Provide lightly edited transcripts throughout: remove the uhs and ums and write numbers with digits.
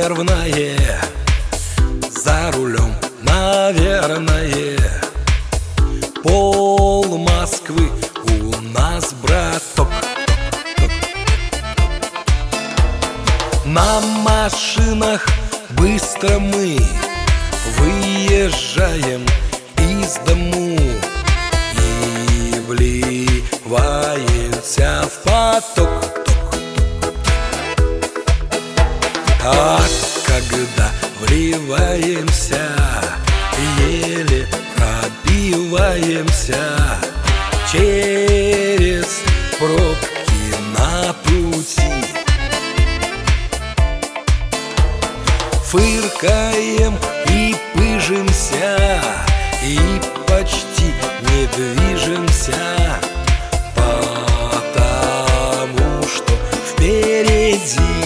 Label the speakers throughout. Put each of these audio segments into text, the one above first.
Speaker 1: нервное, за рулем, наверное. Пол Москвы у нас, браток. На машинах быстро мы выезжаем из дому и вливаемся в поток. А когда вливаемся, еле пробиваемся через пробки на пути. Фыркаем и пыжимся, и почти не движемся, потому что впереди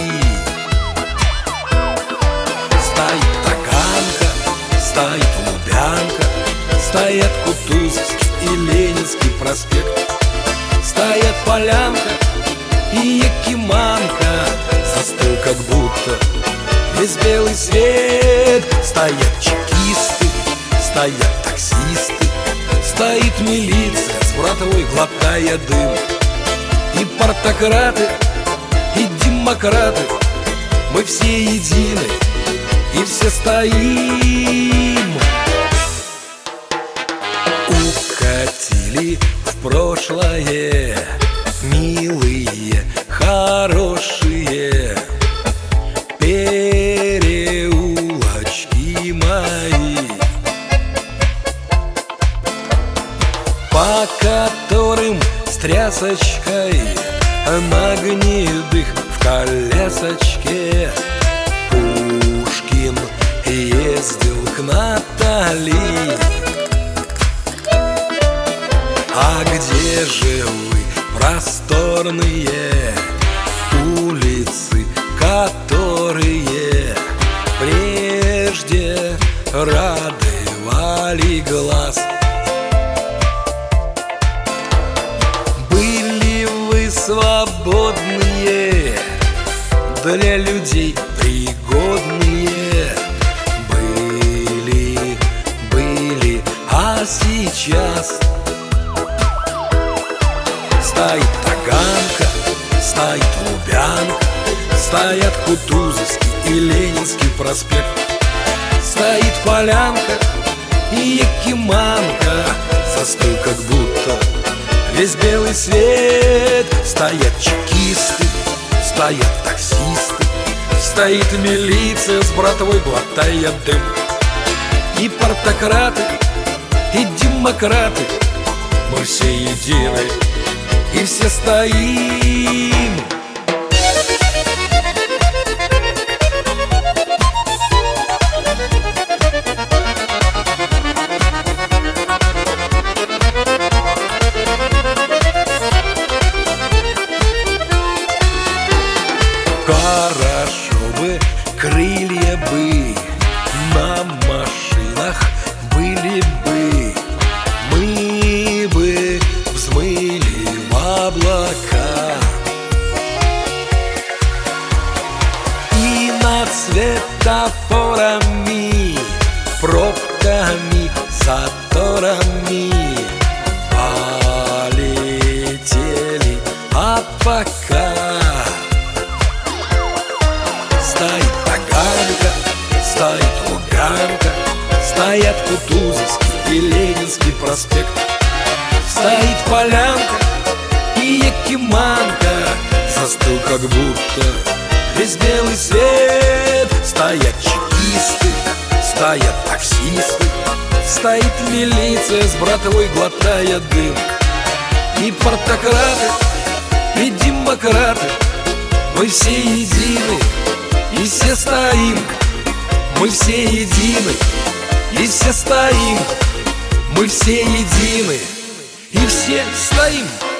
Speaker 1: стоит Таганка, стоит Лубянка, стоят Кутузовский и Ленинский проспект, стоят Полянка и Якиманка. Застыл как будто весь белый свет. Стоят чекисты, стоят таксисты, стоит милиция с братовой, глотая дым. И партократы, и демократы, мы все едины, и все стоим. Укатили в прошлое милые, хорошие переулочки мои, по которым с трясочкой на гнедых в колесочке Пушкин ездил к Натали. А где же вы, просторные улицы, которые прежде радовали глаз? Были вы свободные, для людей пригодные, были, а сейчас стоит Таганка, стоит Лубянка, стоят Кутузовский и Ленинский проспект, стоит Полянка и Якиманка. Застыл как будто весь белый свет. Стоят чекисты, стоят таксисты, стоит милиция с братовой, глотая дым. И партократы, и демократы, мы все едины, и все стоим. Хорошо бы, крылья бы на машинах были бы, мы бы взмыли в облака и над светофорами, пробками, заторами полетели. А пока стоит Таганка, стоит Лубянка, стоят Кутузовский и Ленинский проспект, стоит Полянка и Якиманка. Застыл как будто весь белый свет. Стоят чекисты, стоят таксисты, стоит милиция с братовой, глотая дым. И партократы, и демократы, мы все едины, и все стоим. Мы все едины, и все стоим. Мы все едины, и все стоим.